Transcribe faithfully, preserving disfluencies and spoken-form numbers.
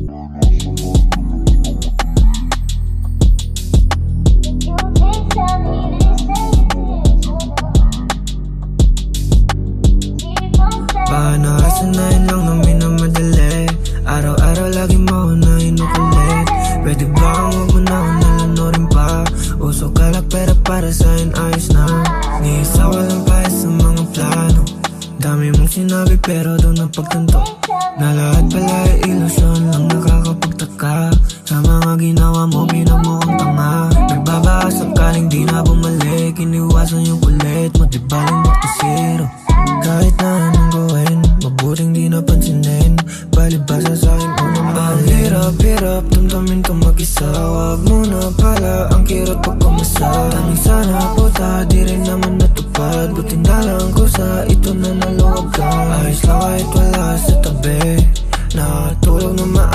Baka nakasanayan lang na minamadali, araw-araw lagi maunahin ulit. Pwede ba kang huwag mo na unalanurin pa? Uso kalak pera para sa'kin ayos na. Ni-isa walang pahit sa mga plano. Dami mong sinabi pero doon napagtanto na lahat pala ay ilusyon lang nakakapagtaka. Sa mga ginawa mo pinagmukhang tanga. Nagbabaka sakaling di na bumalik. Iniwasan yung kulit mo, di baling back to zero. Kahit na anong gawin, mabuting di napansinin. Balibasa sa'kin unang balik. Hirap, hirap, damdamin ka mag-isa. Wag mo na pala ang kirot pag kumasa. Tanging sana puta, di rin naman natupad. Buti na lang ko sa ito na naluwag ka. Ayos lang kahit wala sa tabi. Nakatulog na maayos.